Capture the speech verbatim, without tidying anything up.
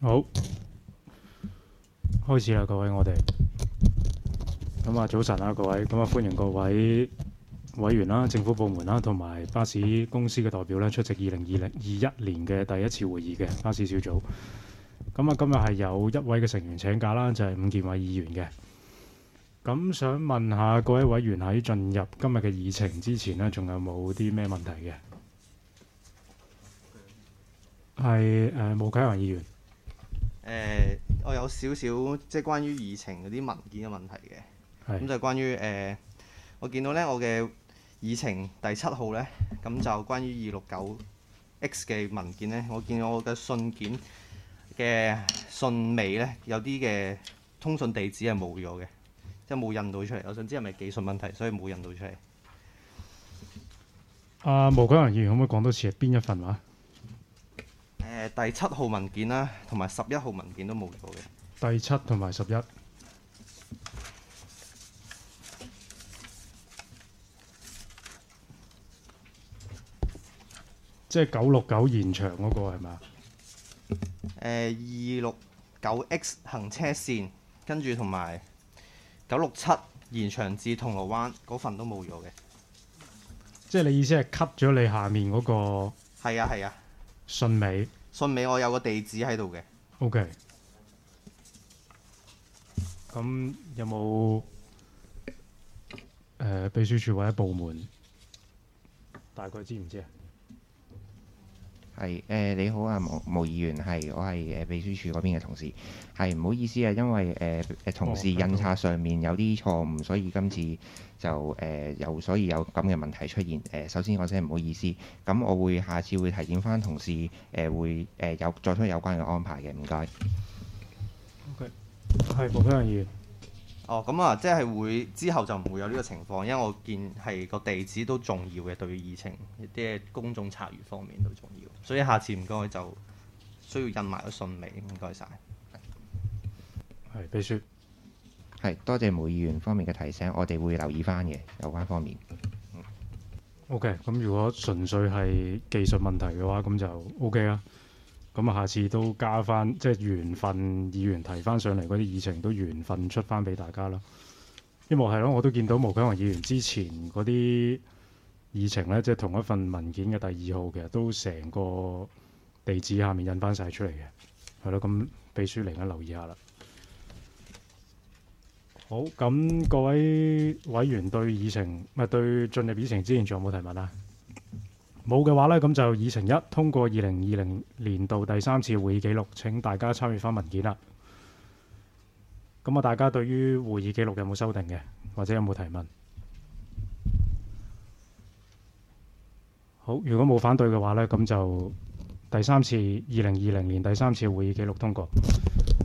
好，開始啦，各位，我哋咁啊，早晨啊，各位，咁啊，歡迎各位委員啦、政府部門啦，同埋巴士公司嘅代表咧出席二零二零二一年嘅第一次會議嘅巴士小組。咁啊，今日係有一位嘅成員請假啦，就係伍健偉議員嘅。咁想問下各位委員喺進入今日嘅議程之前呢，仲有冇啲咩問題嘅？係誒，毛啟宏議員。 誒、呃，我有少少即係關於議程嗰啲文件嘅問題嘅，咁就係關於誒、呃，我見到咧我嘅議程第七號咧，咁就關於二六九 X 嘅文件咧，我見到我嘅信件嘅信尾咧有啲嘅通訊地址係冇咗嘅，即係冇印到出嚟。我想知係咪技術問題，所以冇印到出嚟。 阿毛啟宏議員可唔可以講多次係邊一份話？ 誒，第七號文件啦，同埋十一號文件都冇咗嘅。 第七同埋十一，即係九六九延長嗰個係咪？ 誒，二六九 X 行車線，跟住同埋九六七延長至銅鑼灣嗰份都冇咗嘅。 即係你意思係 cut 咗你下面嗰個係啊係啊， 信尾。 信尾我有個地址喺度嘅。 OK。咁有冇誒、呃、秘書處或者部門大概知唔知啊？ 係誒、呃、你好啊，毛毛議員，係我係誒秘書處嗰邊嘅同事，係唔好意思啊，因為誒誒、呃、同事印刷上面有啲錯誤，所以今次就誒有、呃、所以有咁嘅問題出現。誒、呃、首先我真係唔好意思，咁我會下次會提點翻同事誒、呃、會誒、呃、有作出有關嘅安排嘅，唔該。 OK，係毛啟宏議員。 哦，咁啊，即係會之後就唔會有呢個情況，因為我見係個地址都重要嘅，對於議程即係公眾查閲方面都重要，所以下次唔該就需要印埋個信尾，唔該晒。 係秘書。 係多謝毛議員方面嘅提醒，我哋會留意翻嘅有關方面。嗯、 OK，咁如果純粹係技術問題嘅話，咁就 OK 啦。咁啊，下次都加翻，即係緣分議員提翻上嚟嗰啲議程都緣分出翻俾大家啦。因為係咯，我都見到毛啟宏議員之前嗰啲議程咧，即係同一份文件嘅第二號，其實都成個地址下面印翻晒出嚟嘅。係咯，咁秘書嚟緊留意下啦。好，咁各位委員對議程，唔係對進入議程之前仲有冇提問啊？冇嘅話呢，咁就議程一通過二零二零年度第三次會議記錄，請大家參與翻文件啦。咁啊，大家對於會議記錄有冇修訂嘅，或者有冇提問？好，如果冇反對嘅話呢，咁就第三次二零二零年第三次會議記錄通過。